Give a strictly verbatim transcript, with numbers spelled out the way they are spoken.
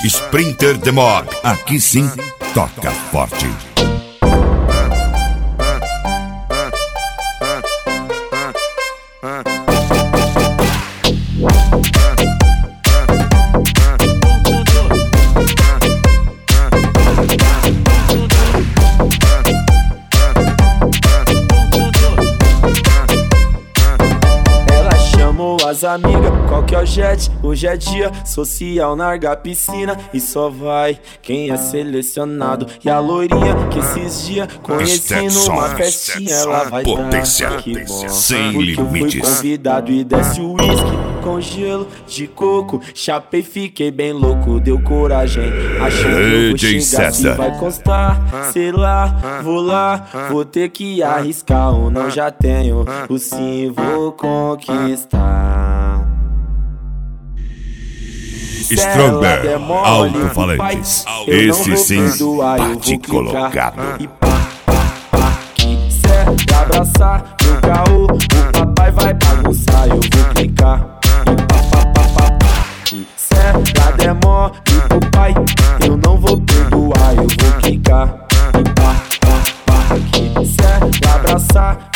Sprinter The Mob, aqui sim, toca forte. As amigas, qual que é o jet? Hoje é dia social, larga a piscina e só vai quem é selecionado. E a loirinha que esses dias conheci numa festinha, ela vai potência, dar, que bom. sem Porque limites. eu fui convidado e desce o whisky com gelo de coco. Chapei, fiquei bem louco, deu coragem. Achei que eu vou xingar, se vai constar. Sei lá, vou lá, vou ter que arriscar. Ou não já tenho, o sim vou conquistar. Stronger, alto-falantes, esse sim bate colocado. E pá, pá, quiser abraçar no caô, o papai vai bagunçar, eu vou clicar. E pá, pá, pá, pá, pá, quiser dar demora pro pai, eu não vou perdoar, eu vou clicar. E pá, pá, pá, quiser abraçar